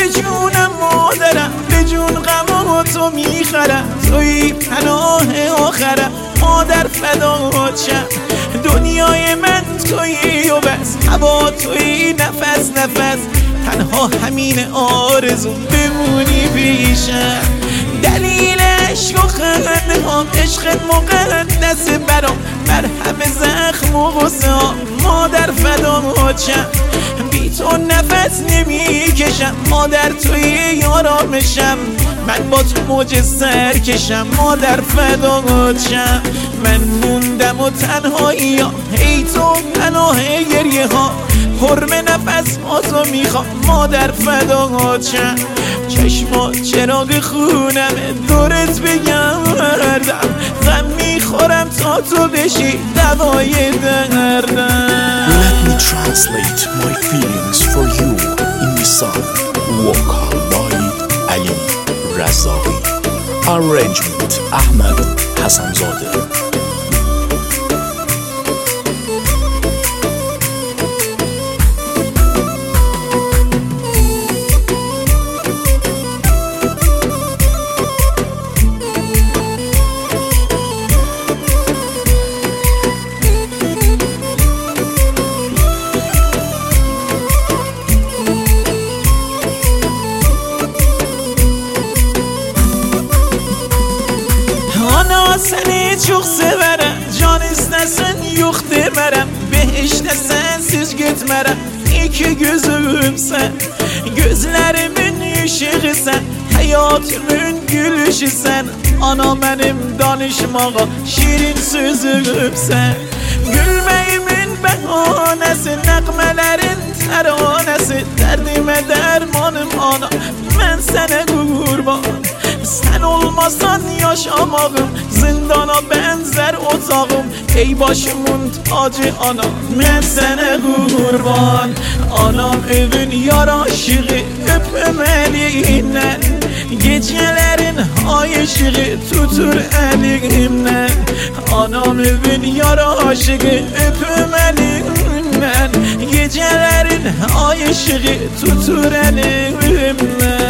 جونم مادرم، به جون غم تو میخرم، توی پناه آخرم، مادر فدات شم. دنیای من تویی و بس، هوا تویی، نفس نفس، تنها همین آرزو بمونی پیشم. دلیل عشق و خنده ها، عشقت مقدس برام، مرهم زخم و غصه ها، مادر فدات شم. بی تو نفس نمیکشم، مادر توی آرامشم، من با تو موج سر کشم، مادر فدات شم. من موندم و تنهایی ها، ای تو پناه گریه ها، حرم نفس تو میخوام، مادر فدات شم. چشمات چراغ خونمه، دورت بگردم، غم میخورم تا تو بشی دوای دردم. Let me translate my feelings for you in the song Walk by Ali Razavi. Arrangement Ahmed Hassanzadeh. Seni çok severim, can istesin yok demerem, behiştesin siz gitmerem, iki gözüm sen, gözlerimin ışığı sen, hayatımın gülüşü sen, ana benim danışmağa şirin sözüm sen. Gülmeyimin behanesi, nəğmələrin təranəsi, dərdime dermanım ana, mən sənə qurban. Sen olmasan yaşamağım, zindana benzer otağım, ey başımın tacı anam, ben sana kurban. Anam evin yaraşığı, öpüm elinden, gecelerin ay ışığı tutur elimden. Anam evin yaraşığı, öpüm elinden, gecelerin ay ışığı tutur elimden.